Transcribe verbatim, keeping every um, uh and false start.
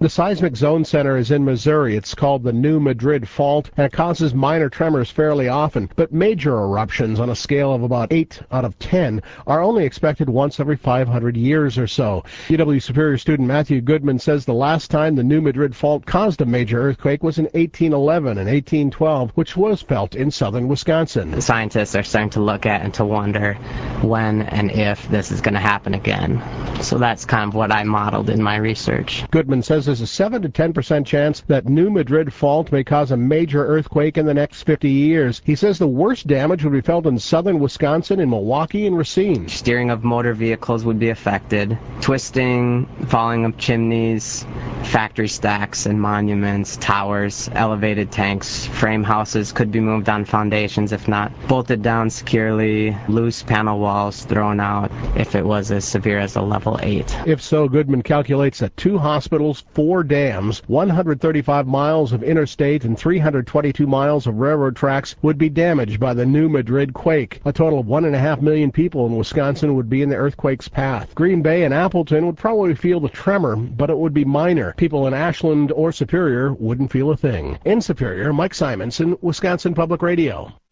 The seismic zone center is in Missouri. It's called the New Madrid Fault, and it causes minor tremors fairly often, but major eruptions on a scale of about eight out of ten are only expected once every five hundred years or so. U W Superior student Matthew Goodman says the last time the New Madrid Fault caused a major earthquake was in eighteen eleven and eighteen twelve, which was felt in southern Wisconsin. Scientists are starting to look at and to wonder when and if this is going to happen again. So that's kind of what I modeled in my research. Goodman says there's a seven to ten percent chance that New Madrid Fault may cause a major earthquake in the next fifty years. He says the worst damage would be felt in southern Wisconsin, in Milwaukee and Racine. Steering of motor vehicles would be affected. Twisting, falling of chimneys, factory stacks and monuments, towers, elevated tanks, frame houses could be moved on foundations if not bolted down securely, loose panel walls thrown out if it was as severe as a level eight. If so, Goodman calculates that two hospitals, four dams, one hundred thirty-five miles of interstate and three hundred twenty-two miles of railroad tracks would be damaged by the New Madrid quake. A total of one and a half million people in Wisconsin would be in the earthquake's path. Green Bay and Appleton would probably feel the tremor, but it would be minor. People in Ashland or Superior wouldn't feel a thing. In Superior, Mike Simonson, Wisconsin Public Radio.